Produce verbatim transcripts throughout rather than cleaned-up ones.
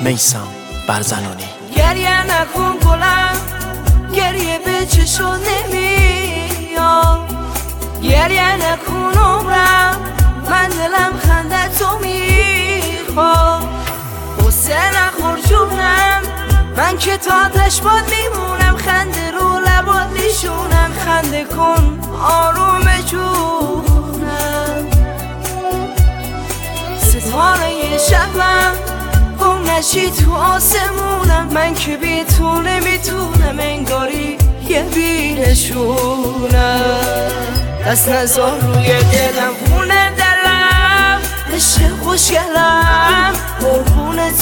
میثم برزنانی. گریه نکن گلم، گریه به چشم نمیاد. گریه نکن عمرم، من دلم خنده تو میخواد. غصه نخور جونم، من که تا آتش باد میمونم. خنده رو لبات نشونم، خنده کن آروم جونم. ستاره شبم گم نشی تو آسمونم. من که بی تو نمیتونم، انگاری یه بینشونم. دست نزار روی دلم، خونه دلم، عشق خوشگلم، قربونت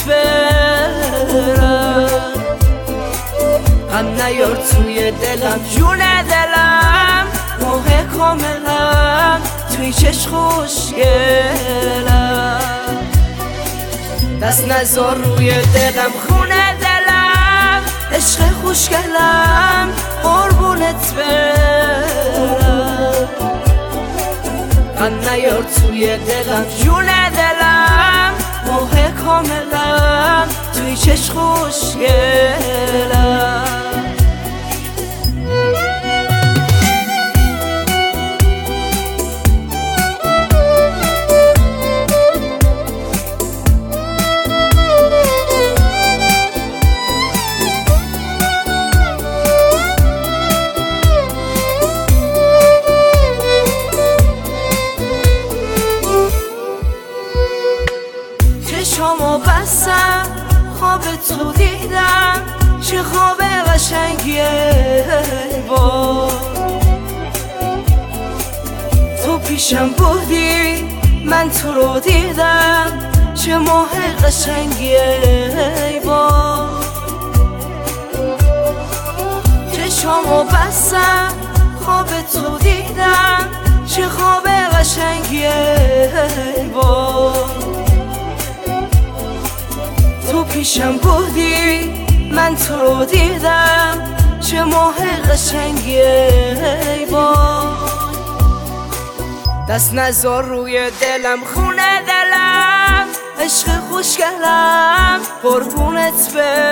برم. غم نیار توی دلم، جون دلم، ماه کاملم، توی چشم خوشگلم. دست نزار روی دلم، خونه دلم، عشق خوشگلم، قربونت برم. غم نیار توی دلم، جون دلم، ماه کاملم، توی چشم خوشگلم. چشمو بستم، خواب تو دیدم، چه خواب قشنگیه با تو پیشم بودی، من تو رو دیدم، چه ماه قشنگیه با چشمو بستم، خواب تو دیدم، چه خواب قشنگیه با تو پیشم بودی، من تو رو دیدم، چه ماه قشنگیه با دست نزار روی دلم، خونه دلم، عشق خوشگلم، قربونت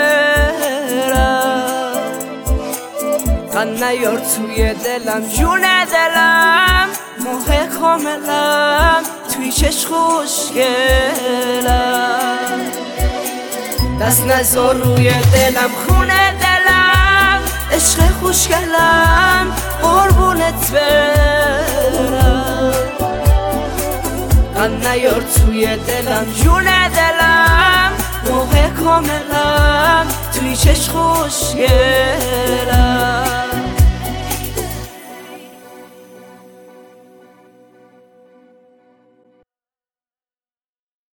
برم. غم نیار توی دلم، جون دلم، ماه کاملم، توی چشم خوشگلم. دست نزار روی دلم، خونه دلم، عشق خوشگلم، قربونت برم. غم نیار توی دلم، جون دلم، ماه کاملم، توی چشم خوشگلم.